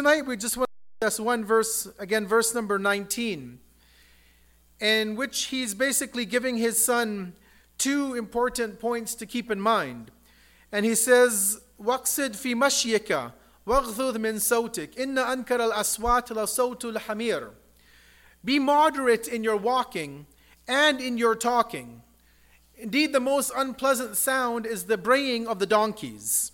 Tonight we just want to discuss one verse, again, verse number 19, in which he's basically giving his son two important points to keep in mind. And he says, وَاقْصِدْ فِي مَشْيِكَ وَاغْضُضْ مِنْ صَوْتِكَ إِنَّ أَنْكَرَ الْأَصْوَاتِ لَصَوْتُ الْحَمِيرِ. Be moderate in your walking and in your talking. Indeed, the most unpleasant sound is the braying of the donkeys.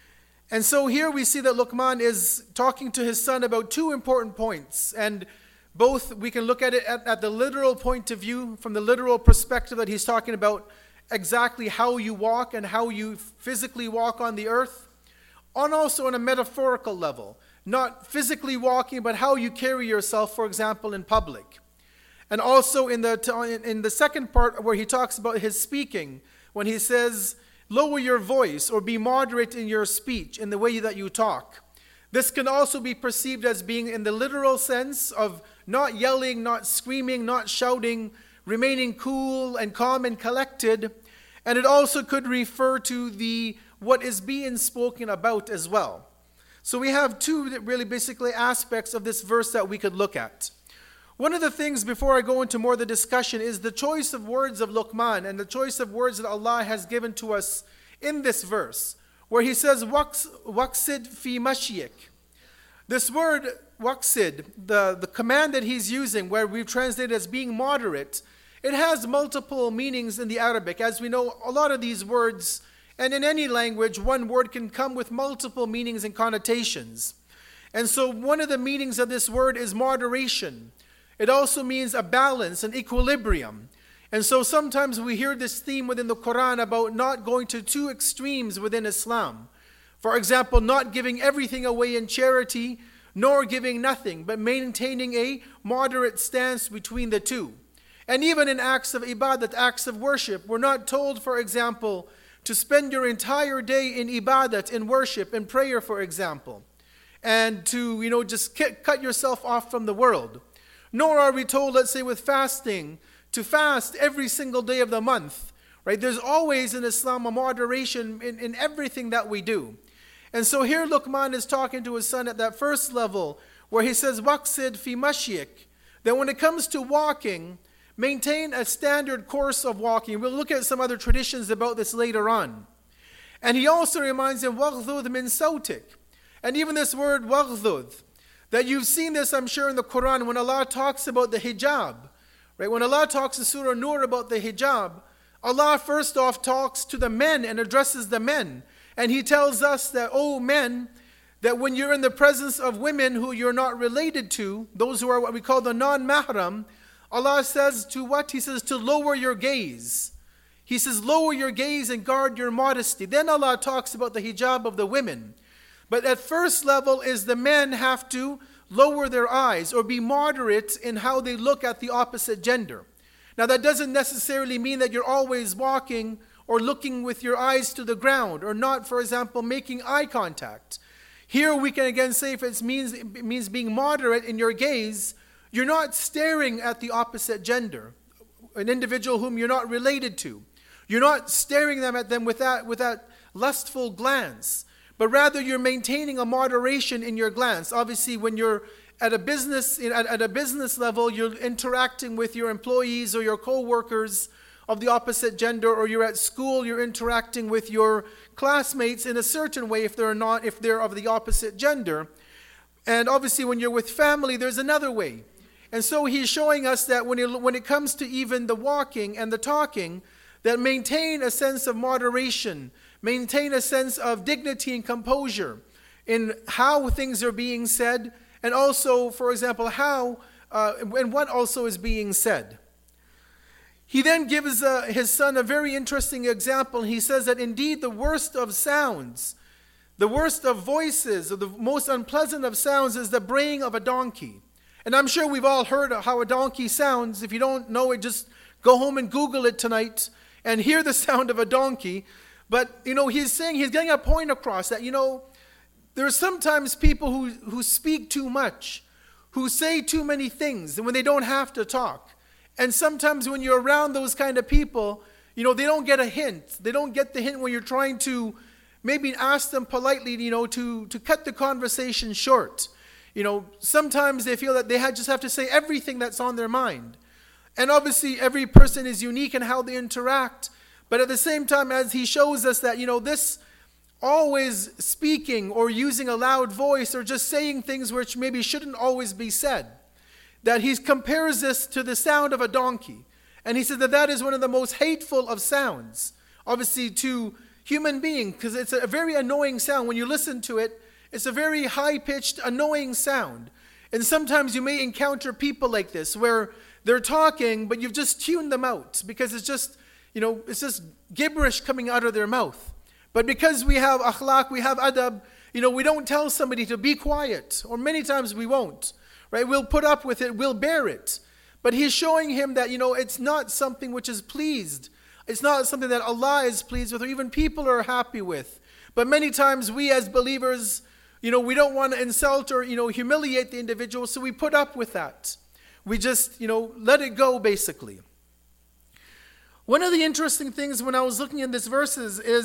And so here we see that Luqman is talking to his son about two important points. And both we can look at it at the literal point of view, from the literal perspective that he's talking about exactly how you walk and how you physically walk on the earth. And also on a metaphorical level, not physically walking, but how you carry yourself, for example, in public. And also in the second part where he talks about his speaking, when he says, lower your voice or be moderate in your speech, in the way that you talk. This can also be perceived as being in the literal sense of not yelling, not screaming, not shouting, remaining cool and calm and collected. And it also could refer to what is being spoken about as well. So we have two really basically aspects of this verse that we could look at. One of the things, before I go into more of the discussion, is the choice of words of Luqman and the choice of words that Allah has given to us in this verse, where he says, waqsid fi mashyik. This word, waqsid, the command that he's using, where we've translated as being moderate, it has multiple meanings in the Arabic. As we know, a lot of these words, and in any language, one word can come with multiple meanings and connotations. And so one of the meanings of this word is moderation. It also means a balance, an equilibrium. And so sometimes we hear this theme within the Quran about not going to two extremes within Islam. For example, not giving everything away in charity, nor giving nothing, but maintaining a moderate stance between the two. And even in acts of ibadat, acts of worship, we're not told, for example, to spend your entire day in ibadat, in worship, in prayer, for example, and to, just cut yourself off from the world. Nor are we told, let's say with fasting, to fast every single day of the month. Right? There's always in Islam a moderation in everything that we do. And so here Luqman is talking to his son at that first level, where he says, waqsid fi mashyik. That when it comes to walking, maintain a standard course of walking. We'll look at some other traditions about this later on. And he also reminds him, waghdud min sawtik. And even this word, waghdud, that you've seen this, I'm sure, in the Quran, when Allah talks about the hijab. Right? When Allah talks in Surah Nur about the hijab, Allah first off talks to the men and addresses the men. And He tells us that, oh men, that when you're in the presence of women who you're not related to, those who are what we call the non-mahram, Allah says to what? He says to lower your gaze. He says lower your gaze and guard your modesty. Then Allah talks about the hijab of the women. But at first level is the men have to lower their eyes or be moderate in how they look at the opposite gender. Now that doesn't necessarily mean that you're always walking or looking with your eyes to the ground or not, for example, making eye contact. Here we can again say if it means being moderate in your gaze, you're not staring at the opposite gender, an individual whom you're not related to. You're not staring at them with that lustful glance. But rather you're maintaining a moderation in your glance. Obviously, when you're at a business level, you're interacting with your employees or your co-workers of the opposite gender, or you're at school, you're interacting with your classmates in a certain way if they're of the opposite gender. And obviously, when you're with family, there's another way. And so he's showing us that when it comes to even the walking and the talking, that maintain a sense of moderation. Maintain a sense of dignity and composure in how things are being said, and also, for example, how and what also is being said. He then gives his son a very interesting example. He says that indeed the worst of sounds, the worst of voices, or the most unpleasant of sounds is the braying of a donkey. And I'm sure we've all heard how a donkey sounds. If you don't know it, just go home and Google it tonight and hear the sound of a donkey. But, he's getting a point across that, there are sometimes people who speak too much, who say too many things, and when they don't have to talk. And sometimes when you're around those kind of people, they don't get a hint. They don't get the hint when you're trying to maybe ask them politely, to cut the conversation short. sometimes they feel that they just have to say everything that's on their mind. And obviously every person is unique in how they interact. But at the same time, as he shows us that, this always speaking or using a loud voice or just saying things which maybe shouldn't always be said, that he compares this to the sound of a donkey. And he said that is one of the most hateful of sounds, obviously to human beings, because it's a very annoying sound. When you listen to it, it's a very high-pitched, annoying sound. And sometimes you may encounter people like this, where they're talking, but you've just tuned them out, because it's just gibberish coming out of their mouth. But because we have akhlaq, we have adab, we don't tell somebody to be quiet, or many times we won't, right? We'll put up with it, we'll bear it. But he's showing him that, it's not something which is pleased. It's not something that Allah is pleased with, or even people are happy with. But many times we as believers, we don't want to insult or, humiliate the individual, so we put up with that. We just, let it go, basically. One of the interesting things when I was looking in this verse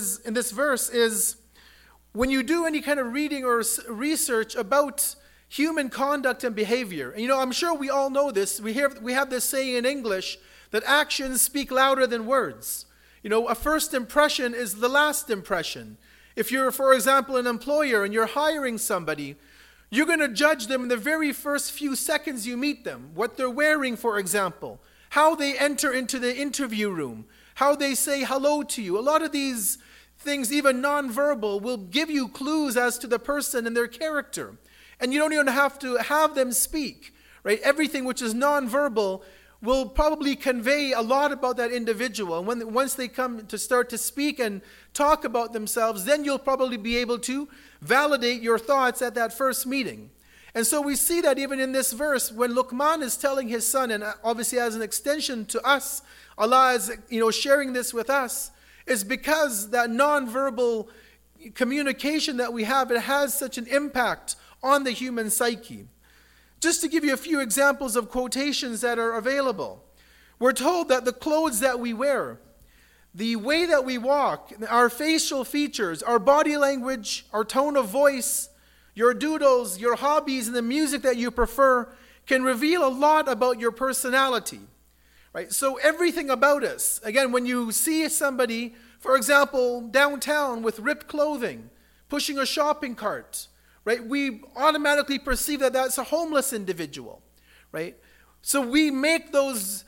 is when you do any kind of reading or research about human conduct and behavior. And, I'm sure we all know this. We have this saying in English that actions speak louder than words. A first impression is the last impression. If you're, for example, an employer and you're hiring somebody, you're going to judge them in the very first few seconds you meet them. What they're wearing, for example. How they enter into the interview room. How they say hello to you. A lot of these things, even nonverbal, will give you clues as to the person and their character. And you don't even have to have them speak. Right? Everything which is nonverbal will probably convey a lot about that individual. And once they come to start to speak and talk about themselves, then you'll probably be able to validate your thoughts at that first meeting. And so we see that even in this verse, when Luqman is telling his son, and obviously as an extension to us, Allah is sharing this with us, is because that nonverbal communication that we have, it has such an impact on the human psyche. Just to give you a few examples of quotations that are available. We're told that the clothes that we wear, the way that we walk, our facial features, our body language, our tone of voice, your doodles, your hobbies, and the music that you prefer can reveal a lot about your personality. Right? So everything about us, again, when you see somebody, for example, downtown with ripped clothing, pushing a shopping cart, right? We automatically perceive that that's a homeless individual, right? So we make those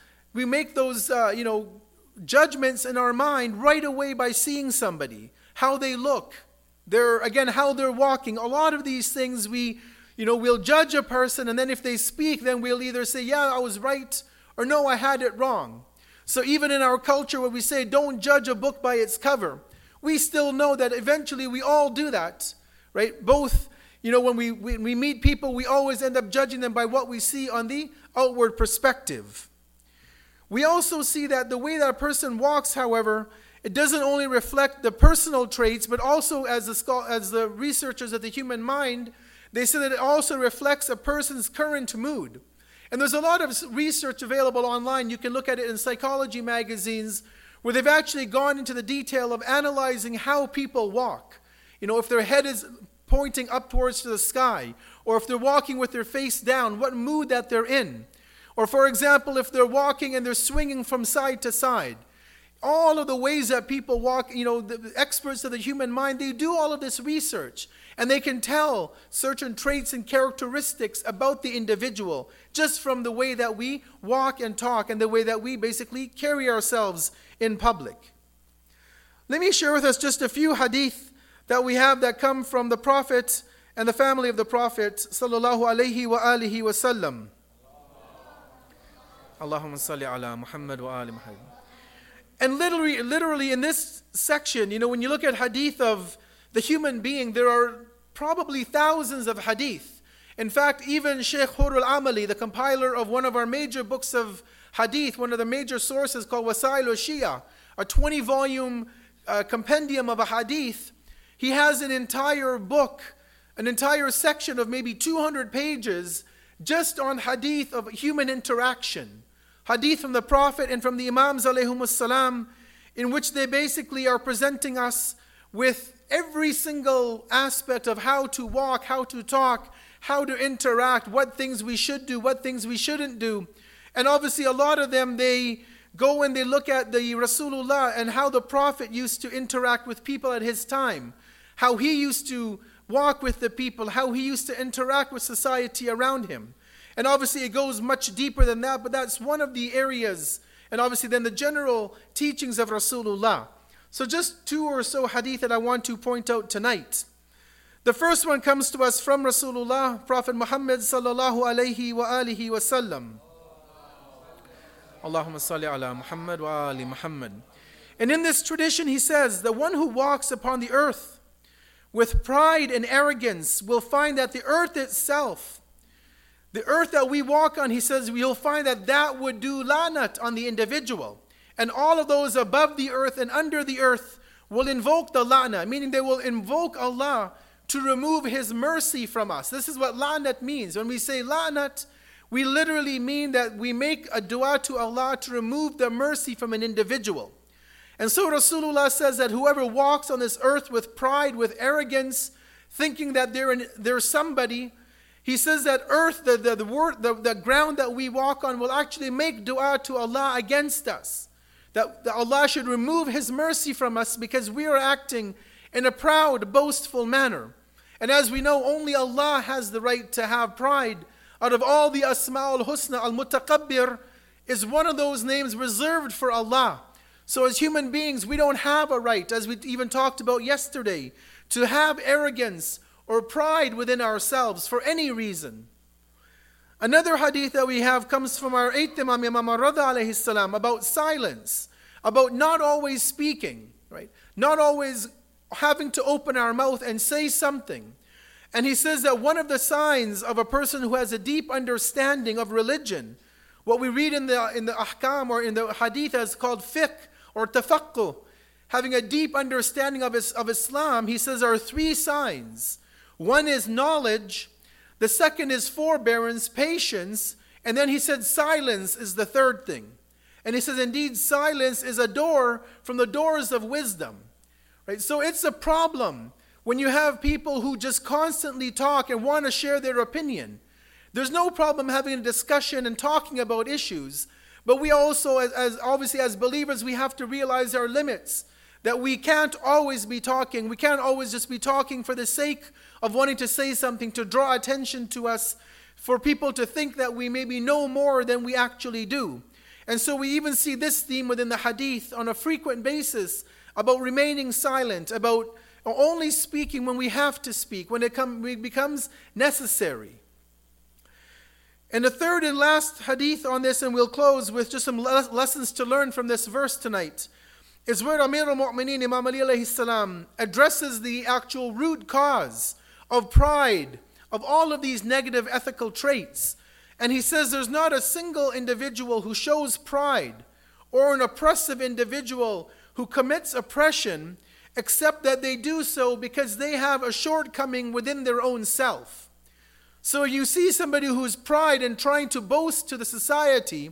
judgments in our mind right away by seeing somebody, how they look, how they're walking. A lot of these things we'll judge a person, and then if they speak, then we'll either say, yeah, I was right, or no, I had it wrong. So even in our culture where we say, don't judge a book by its cover, we still know that eventually we all do that, right? Both, when we meet people, we always end up judging them by what we see on the outward perspective. We also see that the way that a person walks, however, it doesn't only reflect the personal traits, but also as the researchers of the human mind, they say that it also reflects a person's current mood. And there's a lot of research available online. You can look at it in psychology magazines where they've actually gone into the detail of analyzing how people walk. If their head is pointing up towards the sky, or if they're walking with their face down, what mood that they're in. Or for example, if they're walking and they're swinging from side to side. All of the ways that people walk, the experts of the human mind, they do all of this research. And they can tell certain traits and characteristics about the individual just from the way that we walk and talk and the way that we basically carry ourselves in public. Let me share with us just a few hadith that we have that come from the Prophet and the family of the Prophet sallallahu alaihi wa alihi wa sallam. Allahumma salli ala Muhammad wa ali Muhammad. And literally in this section, when you look at hadith of the human being, there are probably thousands of hadith. In fact, even Shaykh Hur al-Amali, the compiler of one of our major books of hadith, one of the major sources called Wasail al-Shia, a 20-volume compendium of a hadith, he has an entire book, an entire section of maybe 200 pages just on hadith of human interaction. Hadith from the Prophet and from the Imams alayhimus salam, in which they basically are presenting us with every single aspect of how to walk, how to talk, how to interact, what things we should do, what things we shouldn't do. And obviously a lot of them, they go and they look at the Rasulullah and how the Prophet used to interact with people at his time, how he used to walk with the people, how he used to interact with society around him. And obviously it goes much deeper than that, but that's one of the areas. And obviously then the general teachings of Rasulullah. So just 2 or so hadith that I want to point out tonight. The first one comes to us from Rasulullah, Prophet Muhammad sallallahu alayhi wa alihi wa sallam. Allahumma salli ala Muhammad wa ali Muhammad. And in this tradition he says, the one who walks upon the earth with pride and arrogance will find that the earth itself, the earth that we walk on, he says, you'll find that that would do lanat on the individual. And all of those above the earth and under the earth will invoke the la'na, meaning they will invoke Allah to remove His mercy from us. This is what la'nat means. When we say la'nat, we literally mean that we make a dua to Allah to remove the mercy from an individual. And so Rasulullah says that whoever walks on this earth with pride, with arrogance, thinking that they're somebody, he says that earth, the ground that we walk on will actually make dua to Allah against us. That Allah should remove His mercy from us because we are acting in a proud, boastful manner. And as we know, only Allah has the right to have pride. Out of all the Asma'ul Husna, Al-Mutakabbir is one of those names reserved for Allah. So as human beings, we don't have a right, as we even talked about yesterday, to have arrogance or pride within ourselves for any reason. Another hadith that we have comes from our 8th Imam, Imam Rada alayhi salam, about silence, about not always speaking, right? Not always having to open our mouth and say something. And he says that one of the signs of a person who has a deep understanding of religion, what we read in the ahkam or in the hadith as called fiqh or tafaqquh, having a deep understanding of Islam, he says are 3 signs. One is knowledge, the second is forbearance, patience, and then he said silence is the third thing. And he says indeed silence is a door from the doors of wisdom. Right? So it's a problem when you have people who just constantly talk and want to share their opinion. There's no problem having a discussion and talking about issues, but we also, as believers, we have to realize our limits, that we can't always be talking. We can't always just be talking for the sake of wanting to say something, to draw attention to us, for people to think that we maybe know more than we actually do. And so we even see this theme within the hadith on a frequent basis about remaining silent, about only speaking when we have to speak, when it becomes necessary. And the third and last hadith on this, and we'll close with just some lessons to learn from this verse tonight, is where Amir al-Mu'mineen, Imam Ali alayhi salam, addresses the actual root cause of pride, of all of these negative ethical traits. And he says there's not a single individual who shows pride or an oppressive individual who commits oppression except that they do so because they have a shortcoming within their own self. So you see somebody who's pride and trying to boast to the society,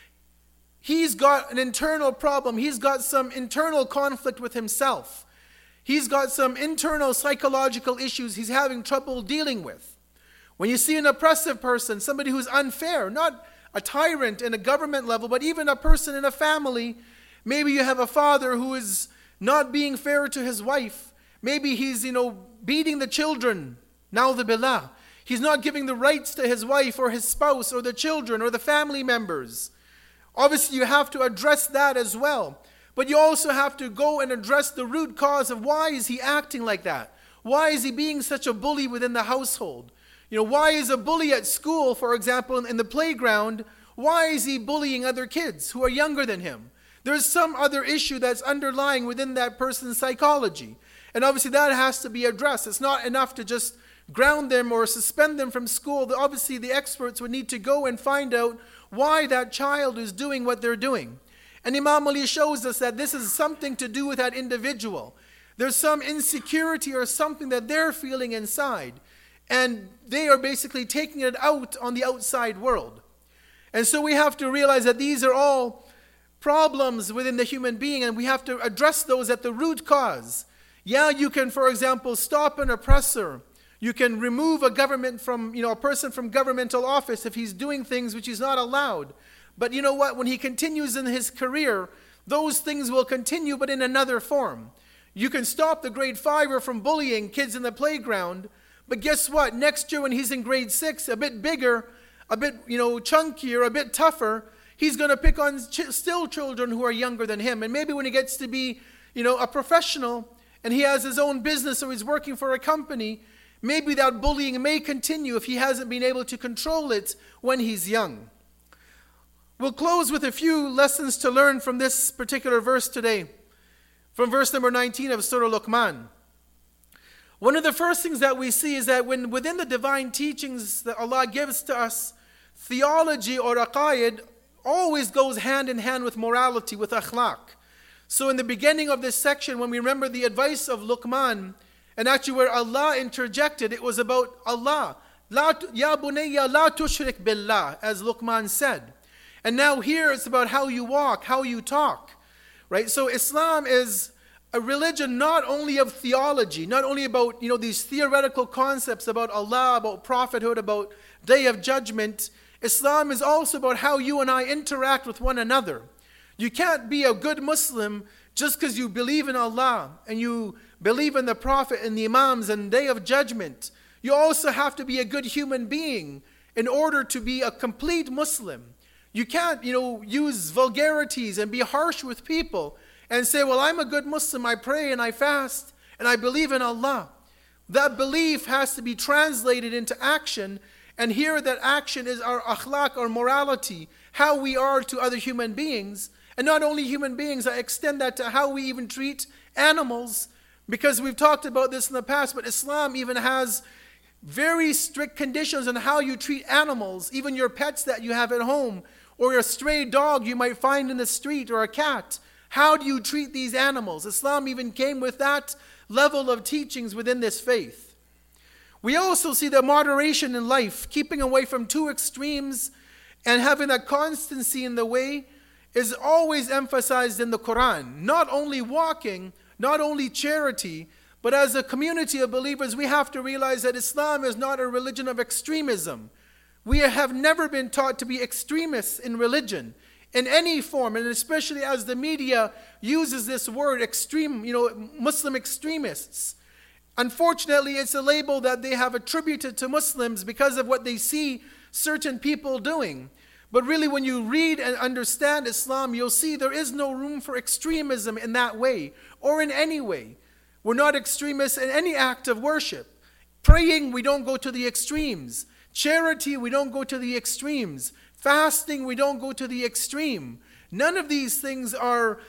he's got an internal problem. He's got some internal conflict with himself. He's got some internal psychological issues he's having trouble dealing with. When you see an oppressive person, somebody who's unfair, not a tyrant in a government level, but even a person in a family, maybe you have a father who is not being fair to his wife. Maybe he's, beating the children. Na'udhu billah. He's not giving the rights to his wife or his spouse or the children or the family members. Obviously, you have to address that as well. But you also have to go and address the root cause of why is he acting like that? Why is he being such a bully within the household? Why is a bully at school, for example, in the playground, why is he bullying other kids who are younger than him? There's some other issue that's underlying within that person's psychology. And obviously that has to be addressed. It's not enough to just ground them or suspend them from school. Obviously the experts would need to go and find out why that child is doing what they're doing. And Imam Ali shows us that this is something to do with that individual. There's some insecurity or something that they're feeling inside. And they are basically taking it out on the outside world. And so we have to realize that these are all problems within the human being, and we have to address those at the root cause. Yeah, you can, for example, stop an oppressor. You can remove a government from, a person from governmental office if he's doing things which he's not allowed. But you know what? When he continues in his career, those things will continue, but in another form. You can stop the grade 5er from bullying kids in the playground, but guess what? Next year when he's in grade 6, a bit bigger, a bit, chunkier, a bit tougher, he's going to pick on still children who are younger than him. And maybe when he gets to be, a professional and he has his own business or he's working for a company, maybe that bullying may continue if he hasn't been able to control it when he's young. We'll close with a few lessons to learn from this particular verse today. From verse number 19 of Surah Luqman. One of the first things that we see is that when within the divine teachings that Allah gives to us, theology or aqaid always goes hand in hand with morality, with akhlaq. So in the beginning of this section, when we remember the advice of Luqman, and actually where Allah interjected, it was about Allah. Ya bunayya la tushrik billah, as Luqman said. And now here it's about how you walk, how you talk. Right? So Islam is a religion not only of theology, not only about, these theoretical concepts about Allah, about prophethood, about Day of Judgment. Islam is also about how you and I interact with one another. You can't be a good Muslim just because you believe in Allah and you believe in the Prophet and the Imams and Day of Judgment. You also have to be a good human being in order to be a complete Muslim. You can't, use vulgarities and be harsh with people and say, well, I'm a good Muslim, I pray and I fast and I believe in Allah. That belief has to be translated into action, and here that action is our akhlaq, our morality, how we are to other human beings. And not only human beings, I extend that to how we even treat animals, because we've talked about this in the past, but Islam even has very strict conditions on how you treat animals, even your pets that you have at home, or a stray dog you might find in the street, or a cat. How do you treat these animals? Islam even came with that level of teachings within this faith. We also see the moderation in life, keeping away from two extremes and having that constancy in the way is always emphasized in the Quran. Not only walking, not only charity, but as a community of believers, we have to realize that Islam is not a religion of extremism. We have never been taught to be extremists in religion in any form, and especially as the media uses this word extreme, Muslim extremists. Unfortunately, it's a label that they have attributed to Muslims because of what they see certain people doing. But really, when you read and understand Islam, you'll see there is no room for extremism in that way or in any way. We're not extremists in any act of worship. Praying, we don't go to the extremes. Charity, we don't go to the extremes. Fasting, we don't go to the extreme. None of these things are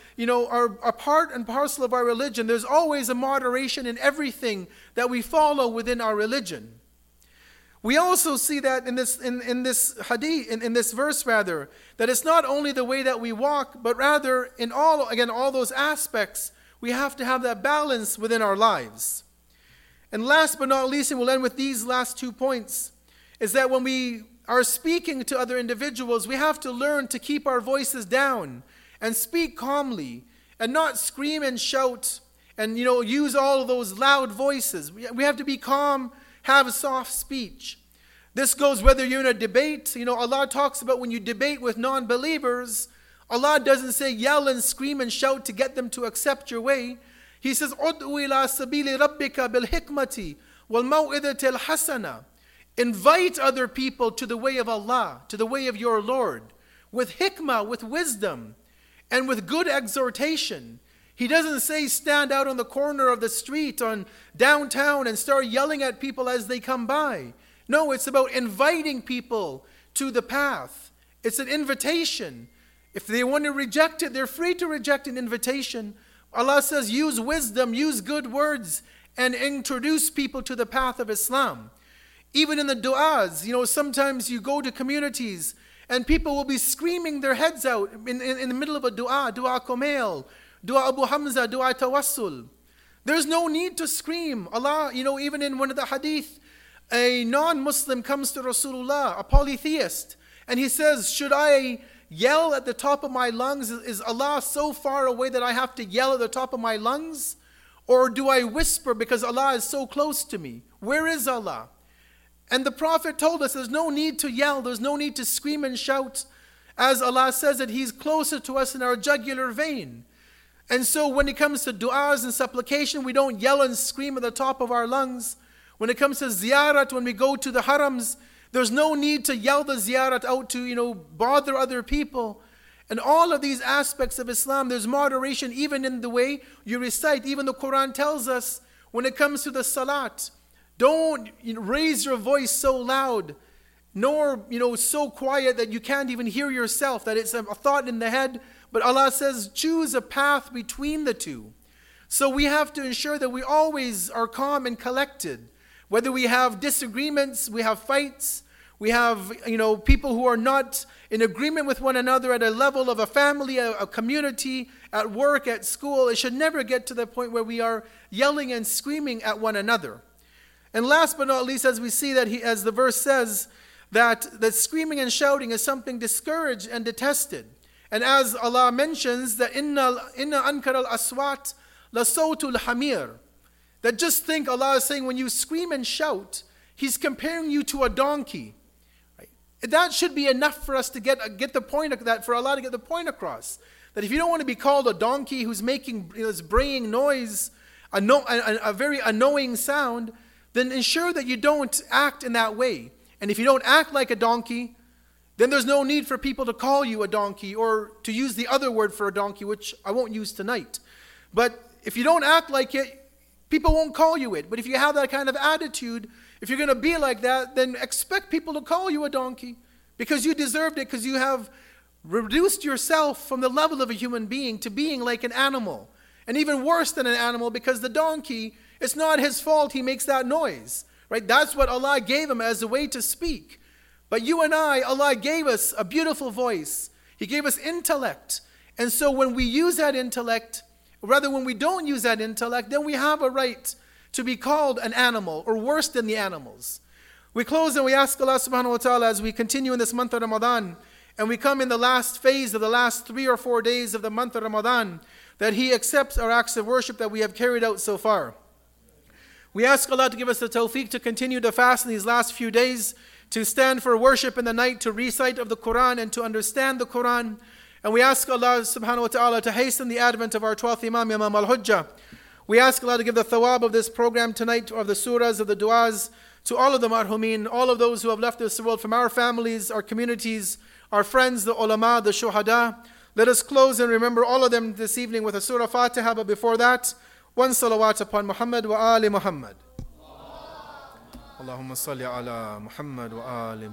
a part and parcel of our religion. There's always a moderation in everything that we follow within our religion. We also see that in this hadith, in this verse rather, that it's not only the way that we walk, but rather in all those aspects, we have to have that balance within our lives. And last but not least, and we'll end with these last 2 points, is that when we are speaking to other individuals, we have to learn to keep our voices down and speak calmly and not scream and shout and use all of those loud voices. We have to be calm, have a soft speech. This goes whether you're in a debate. Allah talks about when you debate with non-believers, Allah doesn't say yell and scream and shout to get them to accept your way. He says, "Ud'u ila sabili rabbika bil hikmati wal maw'idati al hasana." Invite other people to the way of Allah, to the way of your Lord, with hikmah, with wisdom, and with good exhortation. He doesn't say stand out on the corner of the street on downtown and start yelling at people as they come by. No, it's about inviting people to the path. It's an invitation. If they want to reject it, they're free to reject an invitation. Allah says use wisdom, use good words, and introduce people to the path of Islam. Even in the du'as, sometimes you go to communities and people will be screaming their heads out in the middle of a du'a Kumail, du'a Abu Hamza, du'a Tawassul. There's no need to scream. Allah, even in one of the hadith, a non-Muslim comes to Rasulullah, a polytheist, and he says, should I yell at the top of my lungs? Is Allah so far away that I have to yell at the top of my lungs? Or do I whisper because Allah is so close to me? Where is Allah? And the Prophet told us there's no need to yell, there's no need to scream and shout, as Allah says that He's closer to us in our jugular vein. And so when it comes to du'as and supplication, we don't yell and scream at the top of our lungs. When it comes to ziyarat, when we go to the harams, there's no need to yell the ziyarat out to, bother other people. And all of these aspects of Islam, there's moderation even in the way you recite. Even the Quran tells us when it comes to the salat, don't raise your voice so loud, nor so quiet that you can't even hear yourself, that it's a thought in the head. But Allah says, choose a path between the two. So we have to ensure that we always are calm and collected. Whether we have disagreements, we have fights, we have people who are not in agreement with one another at a level of a family, a community, at work, at school. It should never get to the point where we are yelling and screaming at one another. And last but not least, as we see that as the verse says, that screaming and shouting is something discouraged and detested. And as Allah mentions that inna ankar al-aswat la sawtul hamir, that just think Allah is saying when you scream and shout, He's comparing you to a donkey. Right? That should be enough for us to get the point of that, for Allah to get the point across. That if you don't want to be called a donkey who's making this braying noise, a very annoying sound, then ensure that you don't act in that way. And if you don't act like a donkey, then there's no need for people to call you a donkey or to use the other word for a donkey, which I won't use tonight. But if you don't act like it, people won't call you it. But if you have that kind of attitude, if you're going to be like that, then expect people to call you a donkey because you deserved it, because you have reduced yourself from the level of a human being to being like an animal. And even worse than an animal, because the donkey, it's not his fault he makes that noise. Right? That's what Allah gave him as a way to speak. But you and I, Allah gave us a beautiful voice. He gave us intellect. And so when we use that intellect, or rather when we don't use that intellect, then we have a right to be called an animal, or worse than the animals. We close and we ask Allah subhanahu wa ta'ala, as we continue in this month of Ramadan, and we come in the last phase of the last 3 or 4 days of the month of Ramadan, that He accepts our acts of worship that we have carried out so far. We ask Allah to give us the tawfiq to continue to fast in these last few days, to stand for worship in the night, to recite of the Quran and to understand the Quran. And we ask Allah subhanahu wa ta'ala to hasten the advent of our 12th Imam, Imam al-Hujjah. We ask Allah to give the thawab of this program tonight, of the surahs, of the du'as, to all of the marhumin, all of those who have left this world, from our families, our communities, our friends, the ulama, the shuhada. Let us close and remember all of them this evening with a surah Fatiha, but before that, one salawat upon Muhammad wa ali Muhammad. Allahumma salli ala Muhammad wa ali